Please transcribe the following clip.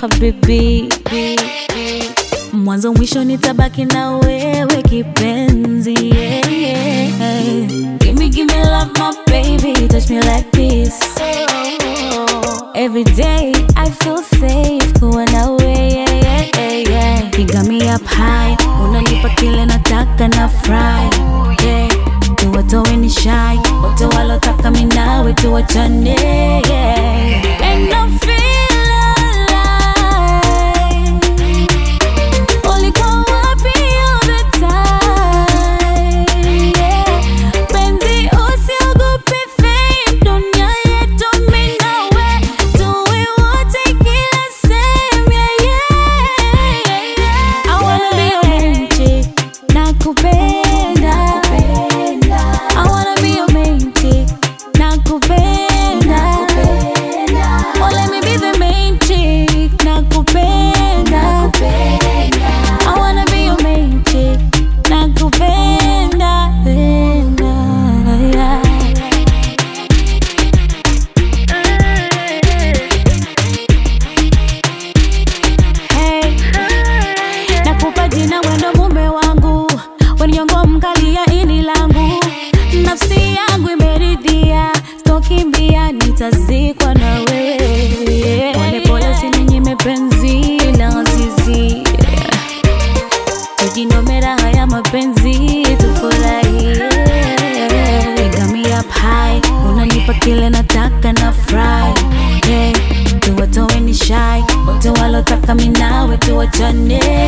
habibi. Mwanzo mwisho nitabaki na wewe kipenzi, yeah, yeah. Give me love my baby, touch me like this. Every day I feel safe kuwa nawe, yeah, yeah, yeah. You got me up high, unanipa kile nataka na fry, yeah. Tuwatoe ni shy, wote walotaka mimi nawe tuwachane, yeah. And I feel alive, ulikuwa wapi all the time, yeah. Penzi usiogope fame, dunia yetu mimi nawe, tuwe wote kila sehemu, yeah, yeah, yeah. I wanna be your main chick, nakupenda. I wanna be your main chick, nakupenda. Oh, let me be the main chick, nakupenda. I wanna be your main chick, nakupenda, yeah. Hey, nakupa jina wendo mume wangu, weniongo mkali ya ini langu. Nafsi yangu imeridhia, sitokimbia nitazikwa na wewe. Pole pole usininyime penzi la azizi, tujinomera haya mapenzi tufurahie. You got me up high, unanipa kile nataka na fry, yeah. Tuwatoe ni shy, wote walotaka mimi nawe tuwachane.